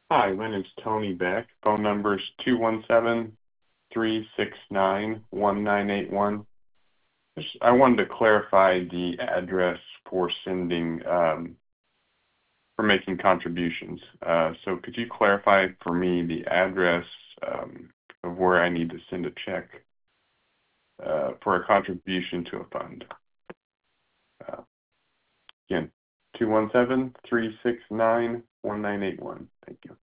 Hi, my name's Tony Beck. Phone number is 217-369-1981. I wanted to clarify the address for sending, for making contributions. So could you clarify for me the address of where I need to send a check for a contribution to a fund? Uh, Again, 217-369-1981. Thank you.